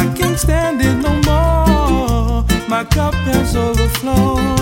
I can't stand it no more. My cup has overflown.